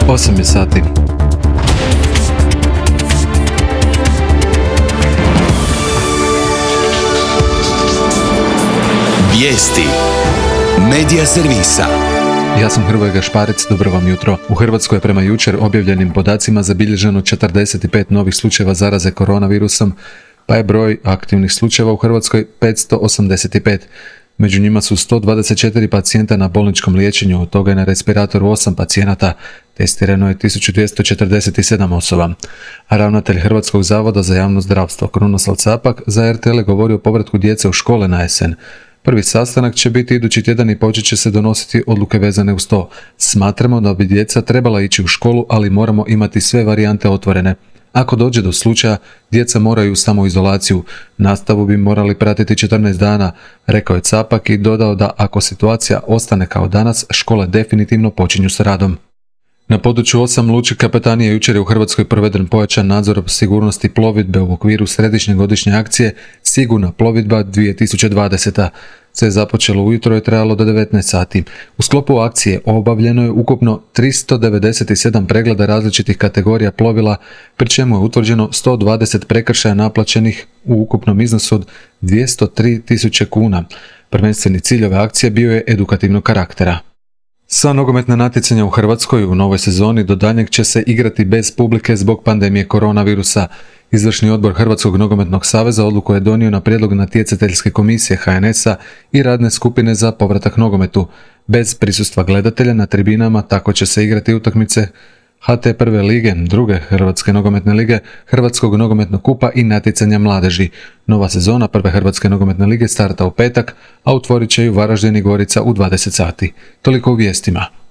8 je sati. Vijesti Medija servisa. Ja sam Hrvoje Gašparec, dobro vam jutro. U Hrvatskoj je prema jučer objavljenim podacima zabilježeno 45 novih slučajeva zaraze koronavirusom, pa je broj aktivnih slučajeva u Hrvatskoj 585. Među njima su 124 pacijenta na bolničkom liječenju, od toga je na respiratoru 8 pacijenata, testirano je 1247 osoba. A ravnatelj Hrvatskog zavoda za javno zdravstvo Krunoslav Capak za RTL je govorio o povratku djece u škole na jesen. Prvi sastanak će biti idući tjedan i počet će se donositi odluke vezane uz to. Smatramo da bi djeca trebala ići u školu, ali moramo imati sve varijante otvorene. Ako dođe do slučaja, djeca moraju u samoizolaciju. Nastavu bi morali pratiti 14 dana, rekao je Capak i dodao da ako situacija ostane kao danas, škole definitivno počinju s radom. Na području 8 lučke kapetanije jučer je u Hrvatskoj proveden pojačan nadzor sigurnosti plovidbe u okviru središnje godišnje akcije Sigurna plovidba 2020. Sve je započelo ujutro i trajalo do 19 sati. U sklopu akcije obavljeno je ukupno 397 pregleda različitih kategorija plovila, pri čemu je utvrđeno 120 prekršaja naplaćenih u ukupnom iznosu od 203.000 kuna. Prvenstveni cilj ove akcije bio je edukativnog karaktera. Sva nogometna natjecanja u Hrvatskoj u novoj sezoni do daljnjeg će se igrati bez publike zbog pandemije koronavirusa. Izvršni odbor Hrvatskog nogometnog saveza odluku je donio na prijedlog natjecateljske komisije HNS-a i radne skupine za povratak nogometu. Bez prisustva gledatelja na tribinama tako će se igrati utakmice HT prve lige, druge Hrvatske nogometne lige, Hrvatskog nogometnog kupa i natjecanja mladeži. Nova sezona prve Hrvatske nogometne lige starta u petak, a otvorit će ju Varaždin i Gorica u 20 sati. Toliko u vijestima.